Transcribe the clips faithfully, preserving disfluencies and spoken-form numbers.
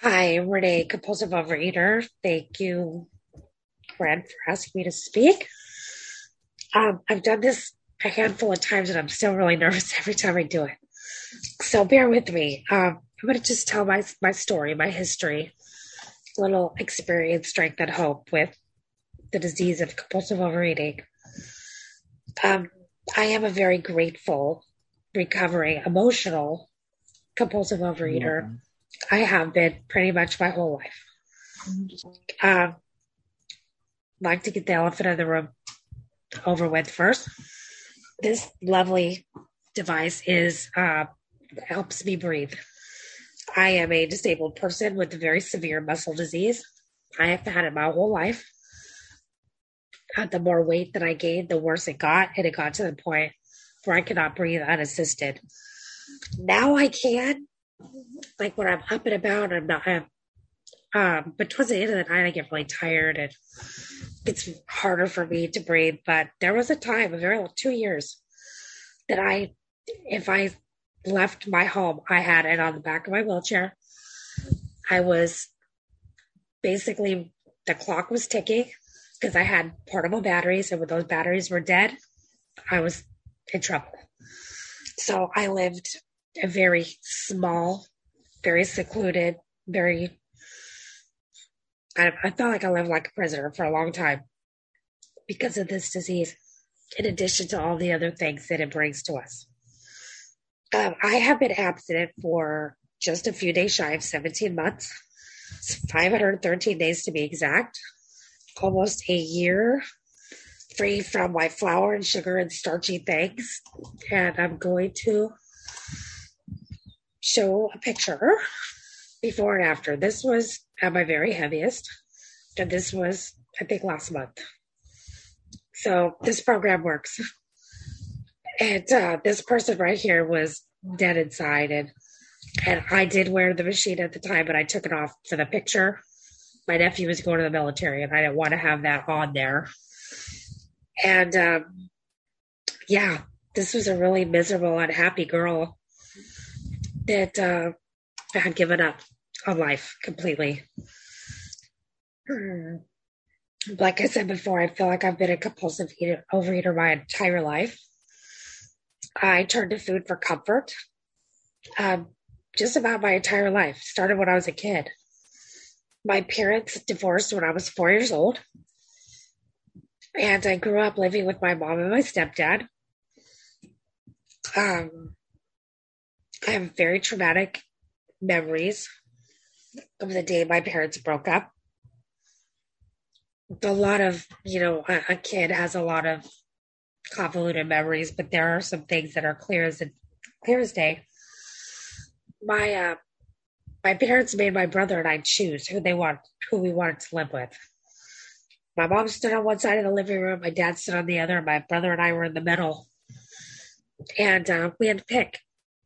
Hi, I'm Renee, compulsive overeater. Thank you, Brad, for asking me to speak. Um, I've done this a handful of times and I'm still really nervous every time I do it. So bear with me. Um, I'm going to just tell my, my story, my history, little experience, strength, and hope with the disease of compulsive overeating. Um, I am a very grateful, recovering, emotional, compulsive overeater. I have been pretty much my whole life. Um, like to get the elephant in the room over with first. This lovely device is uh, helps me breathe. I am a disabled person with a very severe muscle disease. I have had it my whole life. Uh, the more weight that I gained, the worse it got, and it got to the point where I cannot breathe unassisted. Now I can, like when I'm up and about, I'm not. I'm, um, but towards the end of the night, I get really tired and it's harder for me to breathe. But there was a time, a very two years, that I, if I left my home, I had it on the back of my wheelchair. I was basically, the clock was ticking because I had portable batteries, and when those batteries were dead, I was in trouble. So I lived a very small, very secluded, very, I, I felt like I lived like a prisoner for a long time because of this disease, in addition to all the other things that it brings to us. Um, I have been abstinent for just a few days shy of seventeen months. It's five hundred thirteen days to be exact. Almost a year free from white flour and sugar and starchy things. And I'm going to show a picture before and after. This was at my very heaviest. And this was, I think, last month. So this program works. And uh, this person right here was dead inside. And, and I did wear the machine at the time, but I took it off for the picture. My nephew was going to the military, and I didn't want to have that on there. And um, yeah, this was a really miserable, unhappy girl that uh, had given up on life completely. Like I said before, I feel like I've been a compulsive eater, overeater my entire life. I turned to food for comfort um, just about my entire life. Started when I was a kid. My parents divorced when I was four years old. And I grew up living with my mom and my stepdad. Um, I have very traumatic memories of the day my parents broke up. A lot of, you know, a, a kid has a lot of convoluted memories, but there are some things that are clear as a, clear as day. My uh, my parents made my brother and I choose who they want, who we wanted to live with. My mom stood on one side of the living room, my dad stood on the other, my brother and I were in the middle, and uh, we had to pick.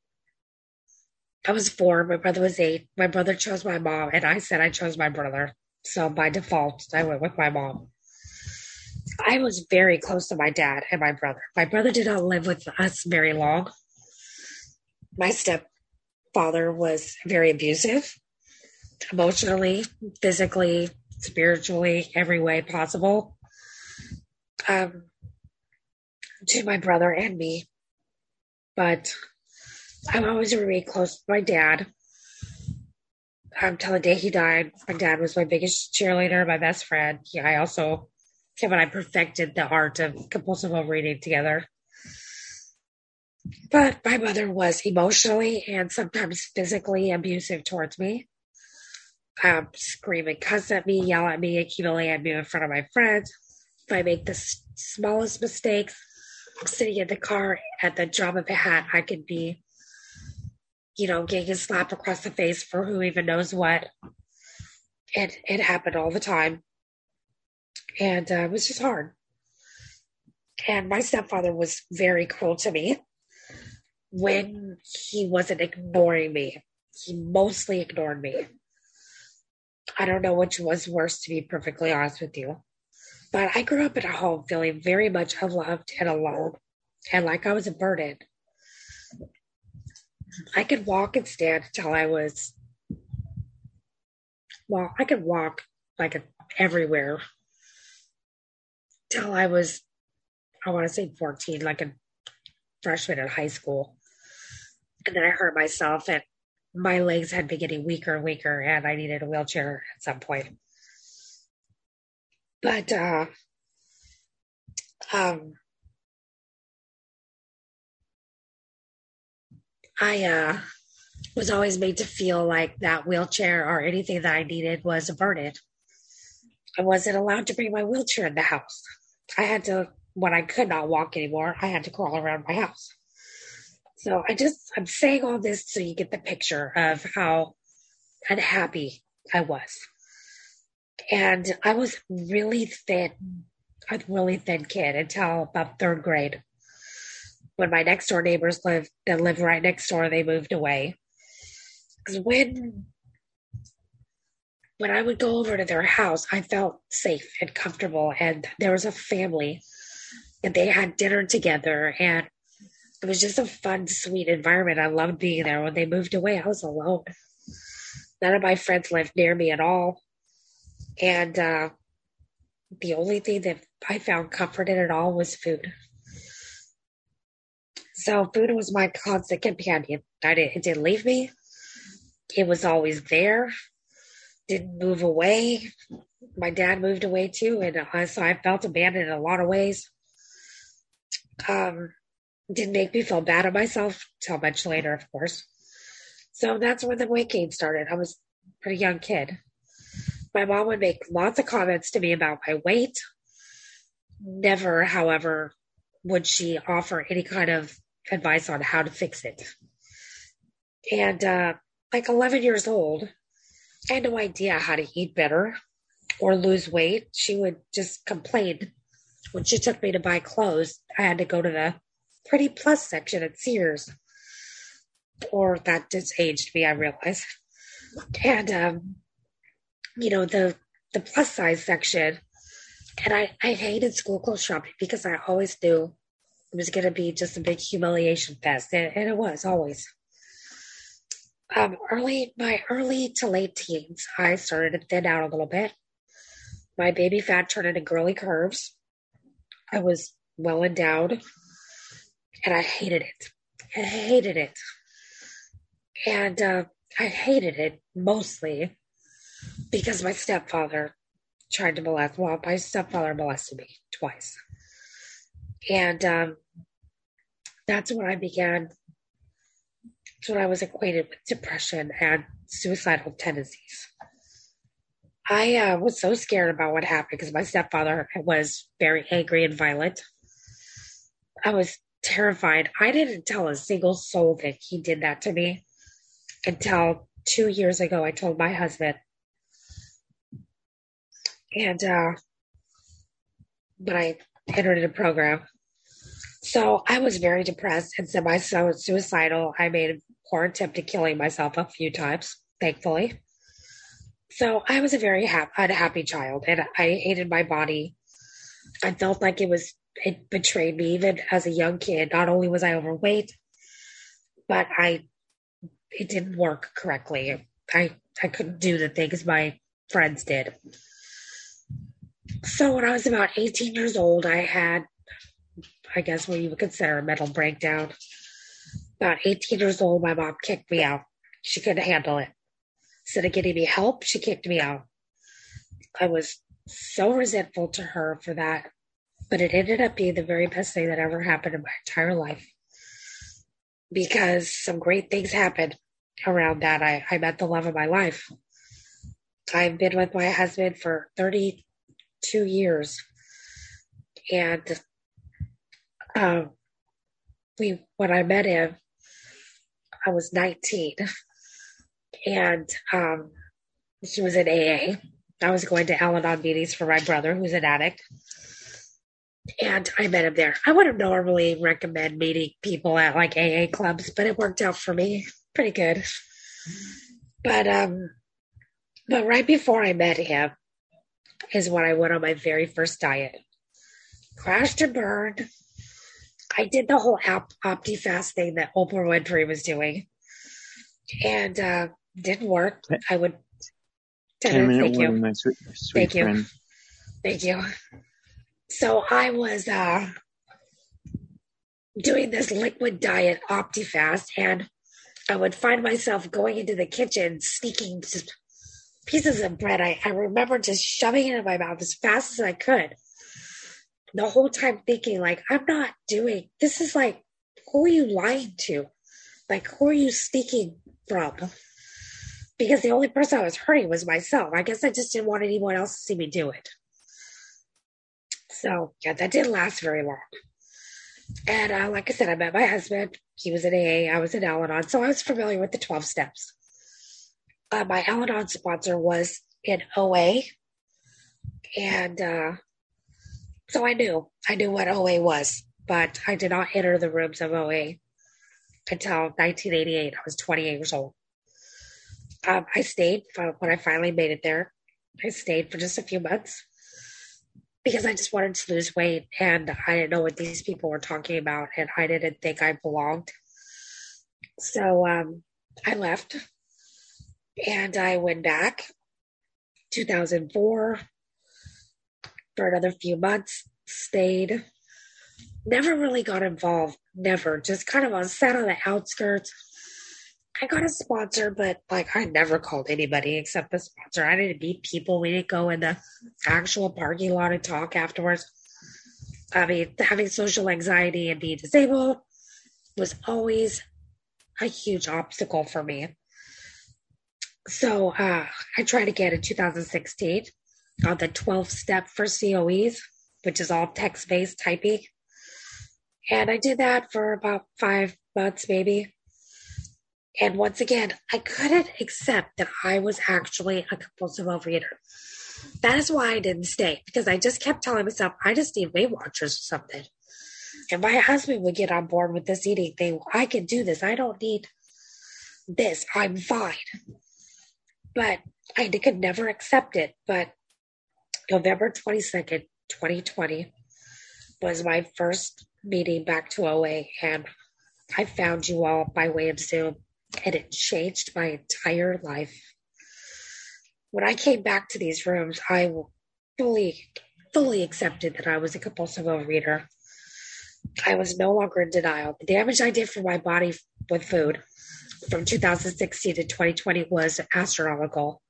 I was four, my brother was eight. My brother chose my mom, and I said I chose my brother. So by default, I went with my mom. I was very close to my dad and my brother. My brother did not live with us very long. My stepfather was very abusive, emotionally, physically, spiritually, every way possible, um, to my brother and me. But I've always remained close to my dad. Until the day he died, my dad was my biggest cheerleader, my best friend. Yeah, I also, him and I perfected the art of compulsive overeating together. But my mother was emotionally and sometimes physically abusive towards me. Um, scream and cuss at me, yell at me, accumulate at me in front of my friends. If I make the s- smallest mistakes, I'm sitting in the car at the drop of a hat, I could be, you know, getting a slap across the face for who even knows what. It, it happened all the time. And uh, it was just hard. And my stepfather was very cruel to me when he wasn't ignoring me. He mostly ignored me. I don't know which was worse, to be perfectly honest with you. But I grew up in a home feeling very much unloved and alone, and like I was a burden. I could walk and stand until I was well, I could walk like a, everywhere till I was, I want to say fourteen, like a freshman in high school. And then I hurt myself and my legs had been getting weaker and weaker and I needed a wheelchair at some point. But uh, um, I uh, was always made to feel like that wheelchair or anything that I needed was a burden. I wasn't allowed to bring my wheelchair in the house. I had to, when I could not walk anymore, I had to crawl around my house. So I just, I'm saying all this so you get the picture of how unhappy I was. And I was really thin, a really thin kid until about third grade. When my next door neighbors lived, that lived right next door, they moved away. Because when, when I would go over to their house, I felt safe and comfortable. And there was a family and they had dinner together. And it was just a fun, sweet environment. I loved being there. When they moved away, I was alone. None of my friends lived near me at all. And uh, the only thing that I found comfort in at all was food. So food was my constant companion. I didn't, it didn't leave me. It was always there. Didn't move away. My dad moved away too. And uh, so I felt abandoned in a lot of ways. Um, didn't make me feel bad at myself until much later, of course. So that's when the weight gain started. I was a pretty young kid. My mom would make lots of comments to me about my weight. Never, however, would she offer any kind of advice on how to fix it. And uh, like eleven years old, I had no idea how to eat better or lose weight. She would just complain. When she took me to buy clothes, I had to go to the Pretty Plus section at Sears. Or that just aged me, I realized. And, um, you know, the, the plus size section. And I, I hated school clothes shopping because I always knew it was going to be just a big humiliation fest. And, and it was always. Um, early, my early to late teens, I started to thin out a little bit. My baby fat turned into girly curves. I was well endowed. And I hated it. I hated it. And uh, I hated it mostly because my stepfather tried to molest. Well, my stepfather molested me twice. And um, that's when I began, that's when I was acquainted with depression and suicidal tendencies. I uh, was so scared about what happened because my stepfather was very angry and violent. I was terrified. I didn't tell a single soul that he did that to me until two years ago. I told my husband. And uh, when I entered a program. So I was very depressed and semi-suicidal. I made a poor attempt at killing myself a few times, thankfully. So I was a very ha- unhappy child, and I hated my body. I felt like it was it betrayed me even as a young kid. Not only was I overweight, but I it didn't work correctly. I, I couldn't do the things my friends did. So when I was about eighteen years old, I had, I guess what you would consider a mental breakdown. About eighteen years old, my mom kicked me out. She couldn't handle it. Instead of getting me help, she kicked me out. I was so resentful to her for that. But it ended up being the very best thing that ever happened in my entire life. Because some great things happened around that. I, I met the love of my life. I've been with my husband for thirty-two years. And um, we, when I met him, I was nineteen. And um, she was in A A. I was going to Al-Anon meetings for my brother, who's an addict. And I met him there. I wouldn't normally recommend meeting people at like A A clubs, but it worked out for me pretty good. But um, but right before I met him is when I went on my very first diet. Crashed and burned. I did the whole op- OptiFast thing that Oprah Winfrey was doing. And uh, didn't work. I would Ten minute Thank warning, you. my sweet, sweet Thank you. friend. Thank you. So I was uh, doing this liquid diet OptiFast, and I would find myself going into the kitchen, sneaking just pieces of bread. I, I remember just shoving it in my mouth as fast as I could. The whole time thinking, like, I'm not doing, this is like, who are you lying to? Like, who are you sneaking from? Because the only person I was hurting was myself. I guess I just didn't want anyone else to see me do it. So, yeah, that didn't last very long. And uh, like I said, I met my husband. He was in A A. I was in Al-Anon. So I was familiar with the twelve steps. Uh, my Al-Anon sponsor was in O A. And uh, so I knew. I knew what O A was. But I did not enter the rooms of O A until nineteen eighty-eight. I was twenty-eight years old. Um, I stayed when I finally made it there. I stayed for just a few months because I just wanted to lose weight, and I didn't know what these people were talking about, and I didn't think I belonged. So um, I left, and I went back two thousand four for another few months, stayed, never really got involved, never, just kind of on, sat on the outskirts. I got a sponsor, but like I never called anybody except the sponsor. I didn't meet people. We didn't go in the actual parking lot and talk afterwards. I mean, having social anxiety and being disabled was always a huge obstacle for me. So uh, I tried again in two thousand sixteen on the twelve step for C O Es, which is all text-based typing. And I did that for about five months, maybe. And once again, I couldn't accept that I was actually a compulsive overeater. That is why I didn't stay, because I just kept telling myself, I just need Weight Watchers or something. And my husband would get on board with this eating thing. I can do this. I don't need this. I'm fine. But I could never accept it. But November twenty-second, twenty twenty was my first meeting back to O A. And I found you all by way of Zoom. And it changed my entire life. When I came back to these rooms, I fully, fully accepted that I was a compulsive overeater. I was no longer in denial. The damage I did for my body with food from two thousand sixteen to twenty twenty was astronomical.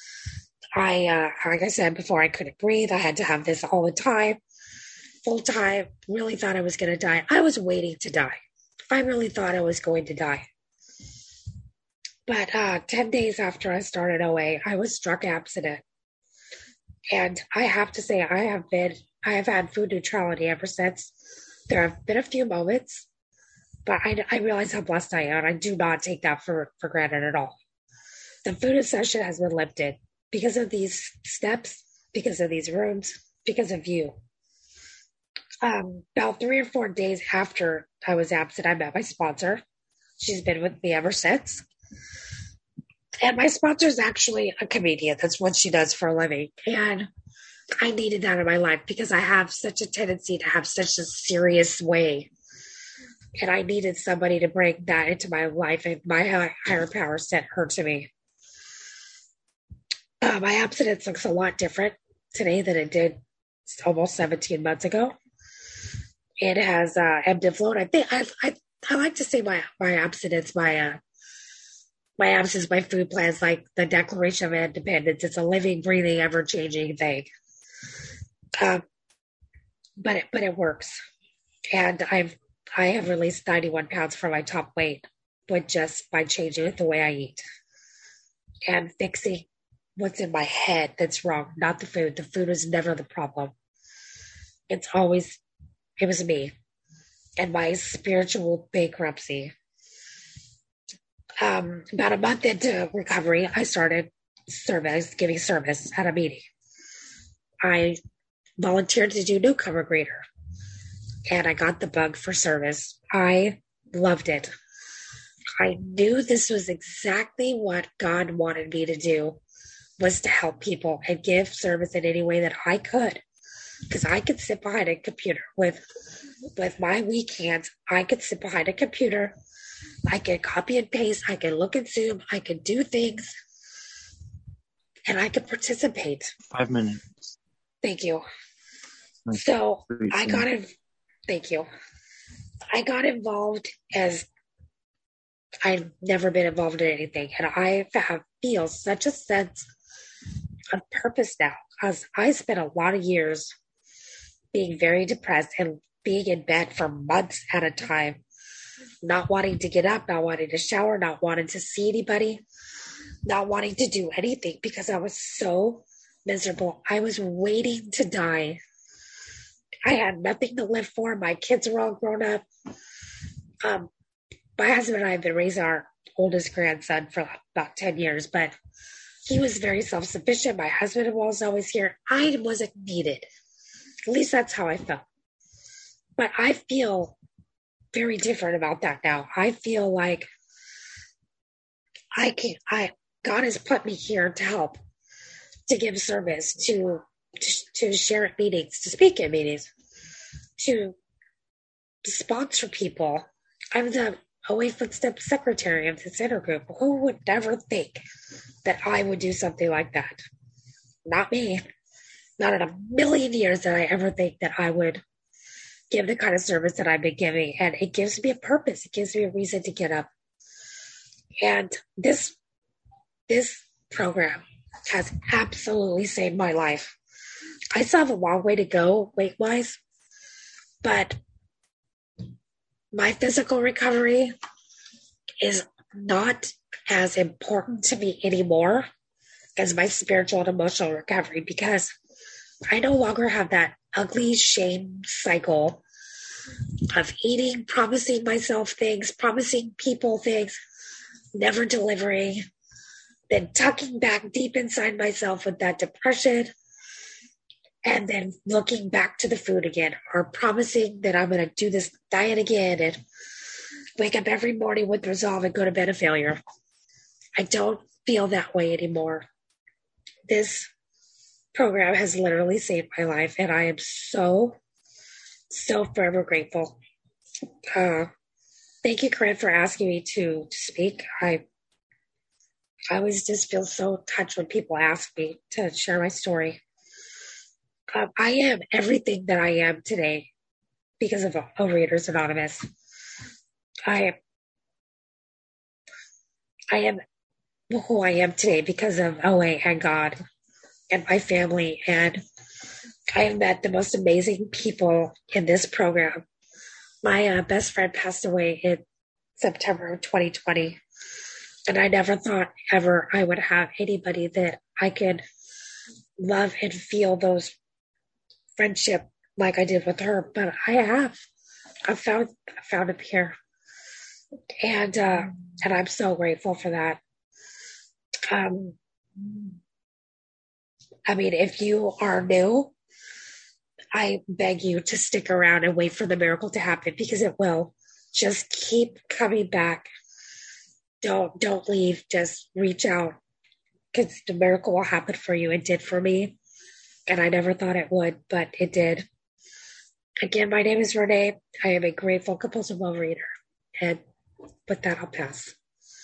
I, uh, like I said before, I couldn't breathe. I had to have this all the time, full time. Really thought I was going to die. I was waiting to die. I really thought I was going to die. But uh, ten days after I started O A, I was struck abstinent. And I have to say, I have been, I have had food neutrality ever since. There have been a few moments, but I, I realize how blessed I am. I do not take that for, for granted at all. The food obsession has been lifted because of these steps, because of these rooms, because of you. Um, about three or four days after I was absent, I met my sponsor. She's been with me ever since. And my sponsor is actually a comedian. That's what she does for a living. And I needed that in my life because I have such a tendency to have such a serious way. And I needed somebody to bring that into my life. And my higher power sent her to me. Uh, my abstinence looks a lot different today than it did almost seventeen months ago. It has uh, ebbed and flowed. I think I, I I like to say my my abstinence, my uh, My absence, my food plan is like the Declaration of Independence. It's a living, breathing, ever-changing thing. Um, but it, but it works, and I've I have released ninety-one pounds from my top weight, but just by changing it the way I eat and fixing what's in my head that's wrong, not the food. The food was never the problem. It's always it was me and my spiritual bankruptcy. Um, about a month into recovery, I started service, giving service at a meeting. I volunteered to do newcomer greeter, and I got the bug for service. I loved it. I knew this was exactly what God wanted me to do, was to help people and give service in any way that I could. Because I could sit behind a computer with, with my weak hands. I could sit behind a computer. I could copy and paste. I could look at Zoom. I could do things. and I could participate. Five minutes. Thank you. Like, So pretty I soon. got in, thank you. I got involved as I've never been involved in anything, and I have feel such a sense of purpose now, because I spent a lot of years being very depressed and being in bed for months at a time, not wanting to get up, not wanting to shower, not wanting to see anybody, not wanting to do anything because I was so miserable. I was waiting to die. I had nothing to live for. My kids were all grown up. Um, my husband and I have been raising our oldest grandson for about ten years, but he was very self-sufficient. My husband was always here. I wasn't needed. At least that's how I felt. But I feel very different about that now. I feel like I can I God has put me here to help, to give service, to to, to share at meetings, to speak at meetings, to sponsor people. I'm the Away Footsteps secretary of this intergroup. Who would ever think that I would do something like that? Not me. Not in a million years did I ever think that I would give the kind of service that I've been giving. And it gives me a purpose. It gives me a reason to get up. And this, this program has absolutely saved my life. I still have a long way to go weight-wise, but my physical recovery is not as important to me anymore as my spiritual and emotional recovery, because I no longer have that ugly shame cycle of eating, promising myself things, promising people things, never delivering, then tucking back deep inside myself with that depression, and then looking back to the food again, or promising that I'm going to do this diet again and wake up every morning with resolve and go to bed a failure. I don't feel that way anymore. This program has literally saved my life, and I am so, so forever grateful. Uh, thank you, Corinne, for asking me to, to speak. I I always just feel so touched when people ask me to share my story. Um, I am everything that I am today because of Overeaters Anonymous. I am, I am who I am today because of O A and God and my family. And I have met the most amazing people in this program. My uh, best friend passed away in September of twenty twenty. And I never thought ever I would have anybody that I could love and feel those friendship like I did with her. But I have. I found I found him here. And uh, and I'm so grateful for that. Um, I mean, if you are new, I beg you to stick around and wait for the miracle to happen, because it will. Just keep coming back. Don't don't leave. Just reach out, because the miracle will happen for you. It did for me, and I never thought it would, but it did. Again, my name is Renee. I am a grateful compulsive overeater, and with that, I'll pass.